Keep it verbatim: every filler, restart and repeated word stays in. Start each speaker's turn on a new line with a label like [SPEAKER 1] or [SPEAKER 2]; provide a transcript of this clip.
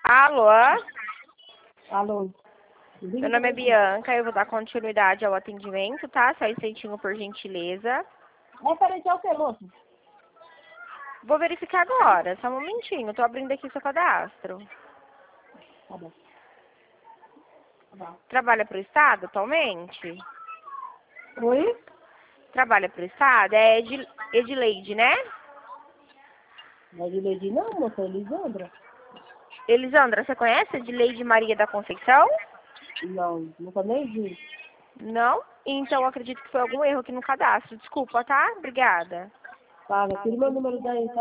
[SPEAKER 1] Alô?
[SPEAKER 2] Alô?
[SPEAKER 1] Meu nome é Bianca, eu vou dar continuidade ao atendimento, tá? Só um instantinho, por gentileza.
[SPEAKER 2] Referente ao que, moço?
[SPEAKER 1] Vou verificar agora, só um momentinho. Tô abrindo aqui seu cadastro.
[SPEAKER 2] Tá bom. Tá bom.
[SPEAKER 1] Trabalha pro Estado atualmente?
[SPEAKER 2] Oi?
[SPEAKER 1] Trabalha pro Estado? É Ed, Edileide, né?
[SPEAKER 2] Não é de Lady não, moça, é Elisandra.
[SPEAKER 1] Elisandra, você conhece Edileide Maria da Conceição?
[SPEAKER 2] Não, nunca nem vi.
[SPEAKER 1] Não? Então eu acredito que foi algum erro aqui no cadastro. Desculpa, tá? Obrigada.
[SPEAKER 2] Paga, tira meu número daí, tá?